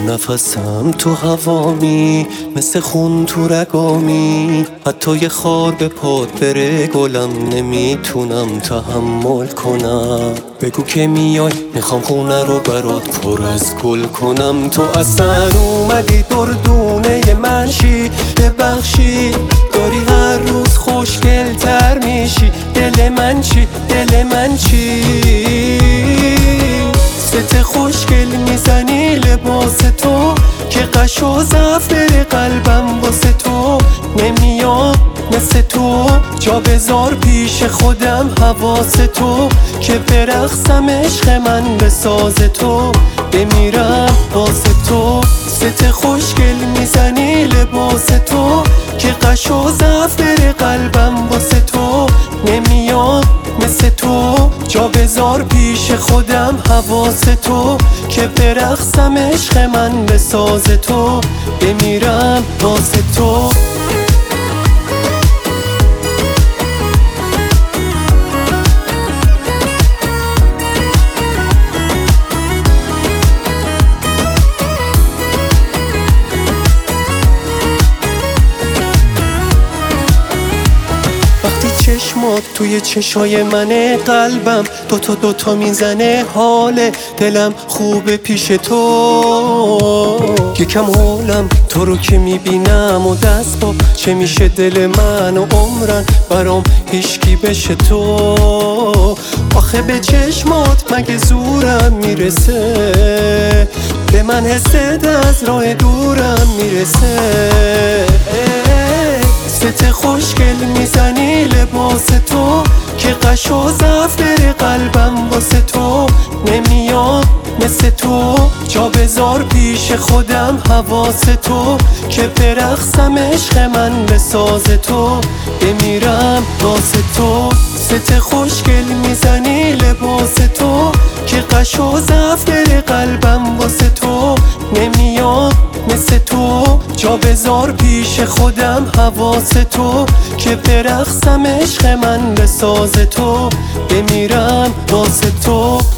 نفسم تو هوامی، مثل خون تو رگامی. حتی یه خار به پات بره گلم نمیتونم تحمل کنم. بگو که میای میخوام خونه رو برات پر از گل کنم. تو اصلا اومدی دردونه من شی، ببخشی داری هر روز خوشگل تر میشی. دل من چی، دل من چی؟ ست خوشگل میزنی لباس تو، که قش و ضعف بره قلبم واسه تو. نمیام مثل تو جا بذار پیش خودم حواس تو، که برقصم عشق من به ساز تو، بمیرم واسه تو. ست خوشگل میزنی لباس تو، که قش و ضعف بره قلبم واسه تو. نمیام مثل تو جا بذار پیش خودم حواس تو، که برقصم عشق من به ساز تو، بمیرم واسه تو. چشمات توی چشای منه، قلبم دوتا میزنه، حال دلم خوبه پیش تو. یکم حولم تو رو که میبینم و دست با چه میشه دل من و عمرن برام هیچکی بشه تو. آخه به چشمات مگه زورم میرسه، به من حست از راه دورم میرسه. ست خوشگل میزنی لباس تو، که قش و ضعف بره قلبم واسه تو. نمیام مثل تو جا بذار پیش خودم حواس تو، که برقصم عشق من به ساز تو، بمیرم واسه تو. ست خوشگل میزنی لباس تو، که قش و ضعف بره قلبم واسه تو. نمیام مثل تو جا بذار پیش خودم حواس تو، که برقصم عشق من به ساز تو، بمیرم واسه تو.